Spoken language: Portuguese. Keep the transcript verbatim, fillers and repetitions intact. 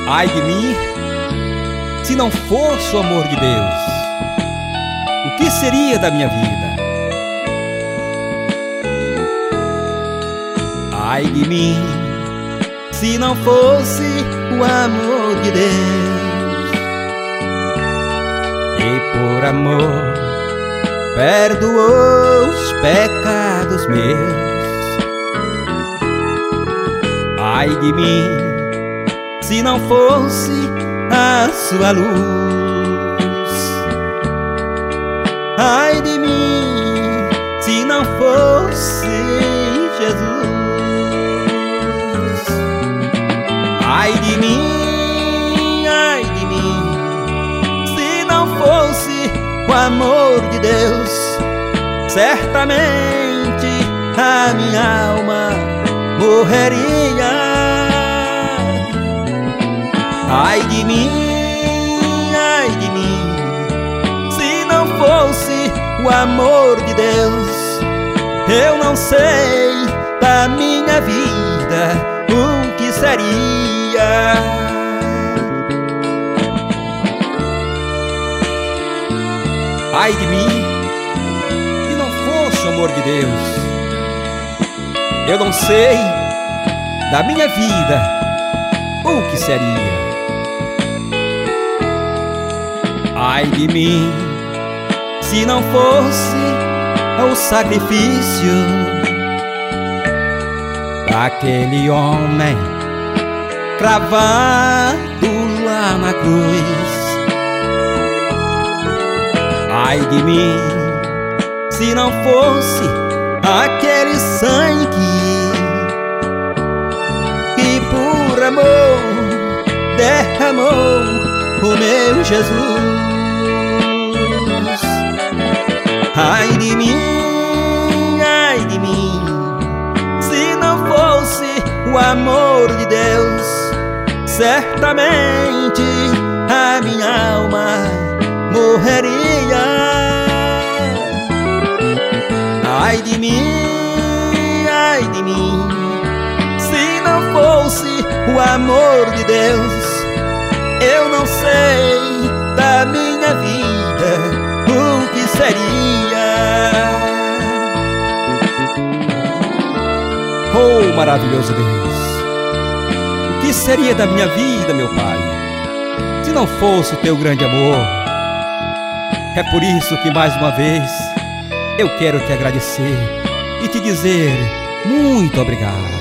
Ai de mim, se não fosse o amor de Deus, o que seria da minha vida? Ai de mim, se não fosse o amor de Deus, e por amor perdoou os pecados meus. Ai de mim, se não fosse a sua luz. Ai de mim, se não fosse Jesus. Ai de mim, ai de mim, se não fosse o amor de Deus, certamente a minha alma morreria. Ai de mim, ai de mim, se não fosse o amor de Deus, eu não sei da minha vida o que seria. Ai de mim, se não fosse o amor de Deus, eu não sei da minha vida o que seria. Ai de mim, se não fosse o sacrifício daquele homem cravado lá na cruz. Ai de mim, se não fosse aquele sangue que por amor derramou o meu Jesus. Ai de mim, ai de mim, se não fosse o amor de Deus, certamente a minha alma morreria. Ai de mim, ai de mim, se não fosse o amor de Deus, eu não sei da minha vida o que seria. Oh, maravilhoso Deus, o que seria da minha vida, meu Pai, se não fosse o teu grande amor? É por isso que mais uma vez eu quero te agradecer e te dizer muito obrigado.